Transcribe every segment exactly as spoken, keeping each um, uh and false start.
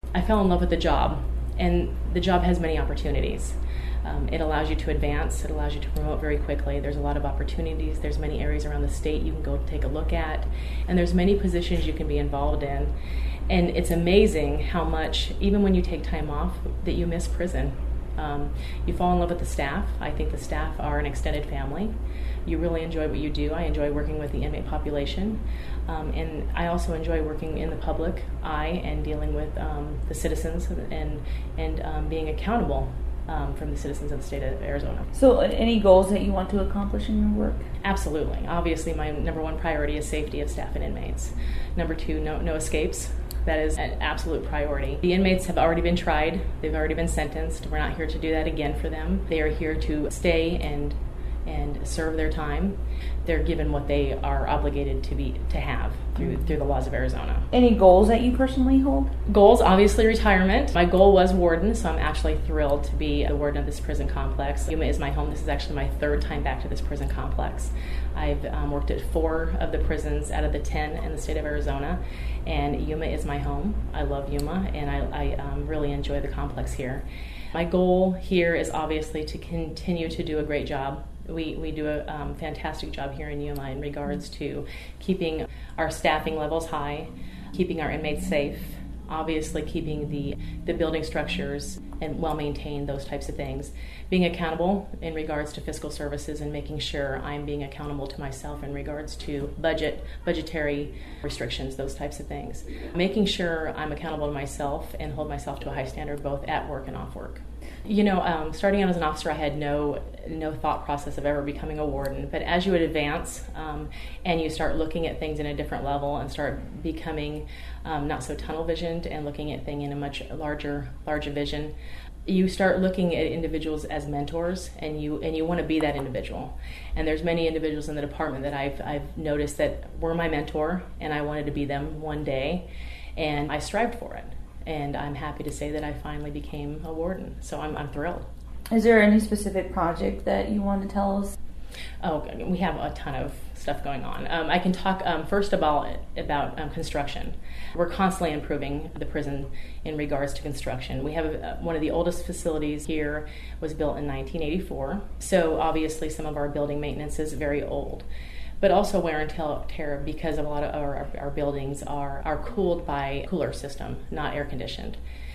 I fell in love with the job, and the job has many opportunities. Um, it allows you to advance, it allows you to promote very quickly. There's a lot of opportunities, there's many areas around the state you can go take a look at, and there's many positions you can be involved in. And it's amazing how much, even when you take time off, that you miss prison. Um, you fall in love with the staff. I think the staff are an extended family. You really enjoy what you do. I enjoy working with the inmate population. Um, and I also enjoy working in the public eye and dealing with um, the citizens and, and um, being accountable um, from the citizens of the state of Arizona. So any goals that you want to accomplish in your work? Absolutely. Obviously, my number one priority is safety of staff and inmates. Number two, no, no escapes. That is an absolute priority. The inmates have already been tried. They've already been sentenced. We're not here to do that again for them. They are here to stay and and serve their time. They're given what they are obligated to be to have through through the laws of Arizona. Any goals that you personally hold? Goals, obviously retirement. My goal was warden, so I'm actually thrilled to be the warden of this prison complex. Yuma is my home. This is actually my third time back to this prison complex. I've um, worked at four of the prisons out of the ten in the state of Arizona, and Yuma is my home. I love Yuma, and I, I um, really enjoy the complex here. My goal here is obviously to continue to do a great job. We we do a um, fantastic job here in Yuma in regards to keeping our staffing levels high, keeping our inmates safe, obviously keeping the, the building structures and well maintained, those types of things. Being accountable in regards to fiscal services and making sure I'm being accountable to myself in regards to budget, budgetary restrictions, those types of things. Making sure I'm accountable to myself and hold myself to a high standard both at work and off work. You know, um, starting out as an officer, I had no no thought process of ever becoming a warden. But as you would advance um, and you start looking at things in a different level and start becoming um, not so tunnel visioned and looking at things in a much larger larger vision, you start looking at individuals as mentors, and you and you want to be that individual. And there's many individuals in the department that I've I've noticed that were my mentor, and I wanted to be them one day, and I strived for it. And I'm happy to say that I finally became a warden, so I'm, I'm thrilled. Is there any specific project that you want to tell us? Oh, we have a ton of stuff going on. Um, I can talk um, first about about um, construction. We're constantly improving the prison in regards to construction. We have a, one of the oldest facilities here, was built in nineteen eighty-four, so obviously some of our building maintenance is very old. But also wear and tear because a lot of our, our buildings are, are cooled by a cooler system, not air conditioned.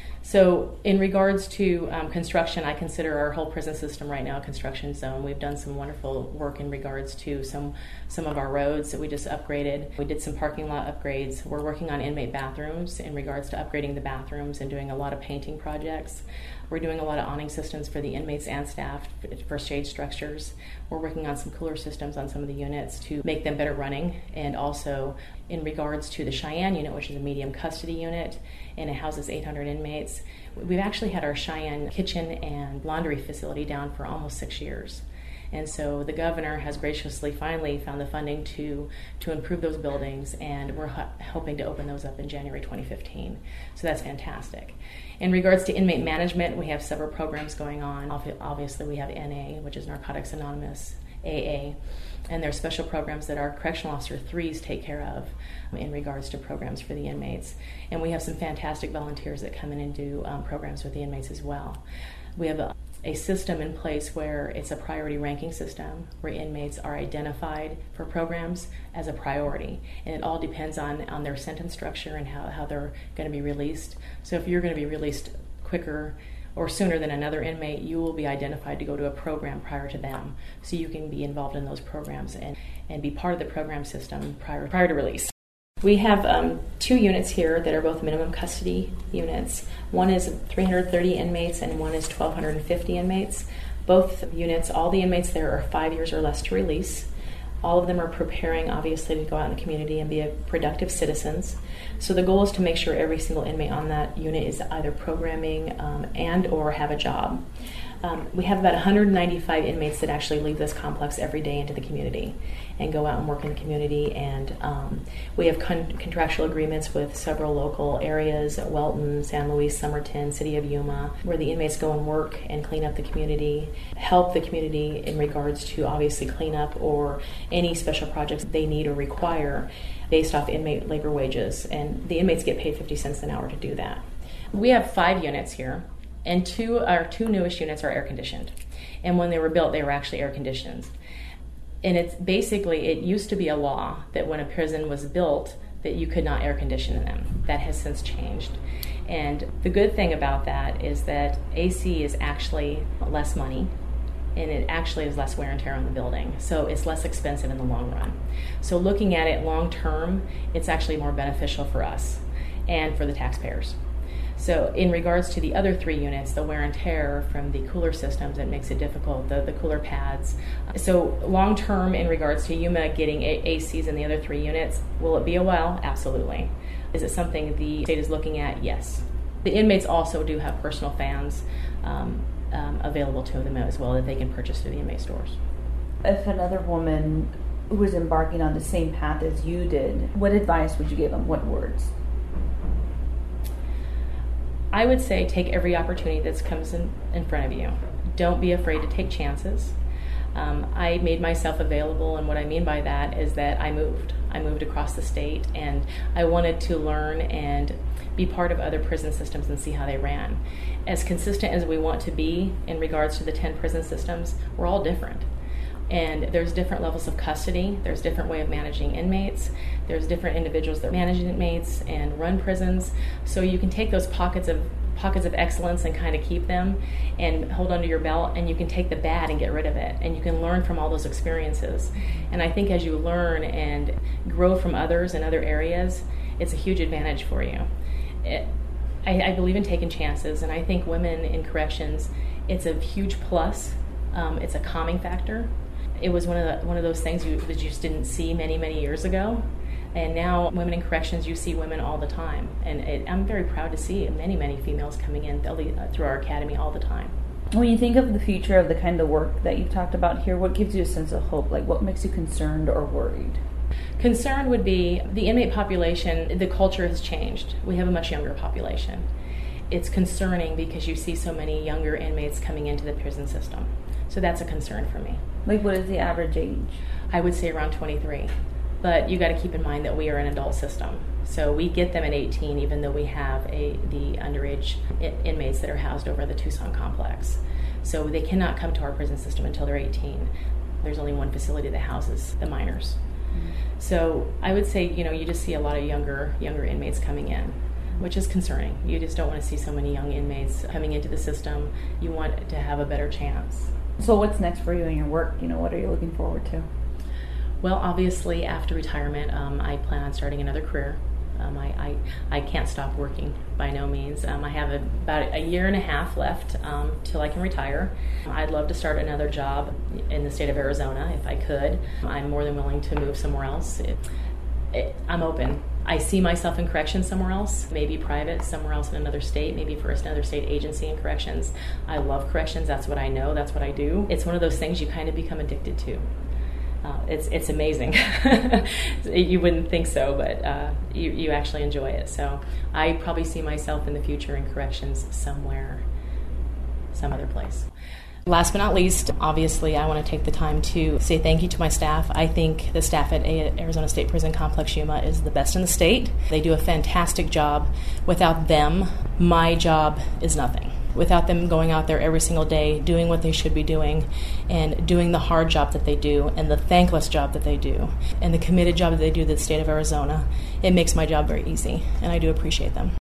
So in regards to um, construction, I consider our whole prison system right now a construction zone. We've done some wonderful work in regards to some some of our roads that we just upgraded. We did some parking lot upgrades. We're working on inmate bathrooms in regards to upgrading the bathrooms and doing a lot of painting projects. We're doing a lot of awning systems for the inmates and staff for shade structures. We're working on some cooler systems on some of the units to make them better running. And also in regards to the Cheyenne unit, which is a medium custody unit, and it houses eight hundred inmates, we've actually had our Cheyenne kitchen and laundry facility down for almost six years. And so the governor has graciously finally found the funding to to improve those buildings, and we're ho- hoping to open those up in January twenty fifteen. So that's fantastic. In regards to inmate management, we have several programs going on. Obviously, we have N A, which is Narcotics Anonymous, A A, and there are special programs that our correctional officer threes take care of in regards to programs for the inmates. And we have some fantastic volunteers that come in and do um, programs with the inmates as well. We have a a system in place where it's a priority ranking system where inmates are identified for programs as a priority, and it all depends on, on their sentence structure and how, how they're going to be released. So if you're going to be released quicker or sooner than another inmate, you will be identified to go to a program prior to them, so you can be involved in those programs and, and be part of the program system prior, prior to release. We have um, two units here that are both minimum custody units. One is three hundred thirty inmates and one is twelve fifty inmates. Both units, all the inmates there are five years or less to release. All of them are preparing, obviously, to go out in the community and be a productive citizens. So the goal is to make sure every single inmate on that unit is either programming um, and or have a job. Um, we have about one hundred ninety-five inmates that actually leave this complex every day into the community and go out and work in the community. And um, we have con- contractual agreements with several local areas, Welton, San Luis, Somerton, City of Yuma, where the inmates go and work and clean up the community, help the community in regards to obviously cleanup or any special projects they need or require based off inmate labor wages. And the inmates get paid fifty cents an hour to do that. We have five units here, and two our two newest units are air conditioned. And when they were built, they were actually air conditioned. And it's basically, it used to be a law that when a prison was built, that you could not air condition them. That has since changed. And the good thing about that is that A C is actually less money, and it actually is less wear and tear on the building. So it's less expensive in the long run. So looking at it long term, it's actually more beneficial for us and for the taxpayers. So in regards to the other three units, the wear and tear from the cooler systems, it makes it difficult, the, the cooler pads. So long term, in regards to Yuma getting a- ACs in the other three units, will it be a while? Absolutely. Is it something the state is looking at? Yes. The inmates also do have personal fans um, um, available to them as well that they can purchase through the inmate stores. If another woman who was embarking on the same path as you did, what advice would you give them? What words? I would say take every opportunity that comes in, in front of you. Don't be afraid to take chances. Um, I made myself available, and what I mean by that is that I moved. I moved across the state, and I wanted to learn and be part of other prison systems and see how they ran. As consistent as we want to be in regards to the ten prison systems, we're all different. And there's different levels of custody, there's different way of managing inmates, there's different individuals that manage inmates and run prisons. So you can take those pockets of pockets of excellence and kind of keep them and hold under your belt, and you can take the bad and get rid of it, and you can learn from all those experiences. And I think as you learn and grow from others in other areas, it's a huge advantage for you. It, I, I believe in taking chances, and I think women in corrections, it's a huge plus. Um, it's a calming factor. It was one of the, one of those things you, that you just didn't see many, many years ago. And now women in corrections, you see women all the time. And it, I'm very proud to see many, many females coming in through our academy all the time. When you think of the future of the kind of work that you've talked about here, what gives you a sense of hope? Like, what makes you concerned or worried? Concern would be the inmate population, the culture has changed. We have a much younger population. It's concerning because you see so many younger inmates coming into the prison system. So that's a concern for me. Like, what is the average age? I would say around twenty-three. But you got to keep in mind that we are an adult system. So we get them at eighteen, even though we have a the underage inmates that are housed over at the Tucson complex. So they cannot come to our prison system until they're eighteen. There's only one facility that houses the minors. Mm-hmm. So I would say, you know, you just see a lot of younger younger inmates coming in, which is concerning. You just don't want to see so many young inmates coming into the system. You want to have a better chance. So what's next for you in your work? You know, what are you looking forward to? Well, obviously, after retirement, um, I plan on starting another career. Um, I, I, I can't stop working by no means. Um, I have a, about a year and a half left um, till I can retire. I'd love to start another job in the state of Arizona if I could. I'm more than willing to move somewhere else. It, it, I'm open. I see myself in corrections somewhere else, maybe private, somewhere else in another state, maybe for another state agency in corrections. I love corrections. That's what I know. That's what I do. It's one of those things you kind of become addicted to. Uh, it's it's amazing. You wouldn't think so, but uh, you, you actually enjoy it. So I probably see myself in the future in corrections somewhere, some other place. Last but not least, obviously, I want to take the time to say thank you to my staff. I think the staff at Arizona State Prison Complex Yuma is the best in the state. They do a fantastic job. Without them, my job is nothing. Without them going out there every single day, doing what they should be doing, and doing the hard job that they do, and the thankless job that they do, and the committed job that they do to the state of Arizona, it makes my job very easy, and I do appreciate them.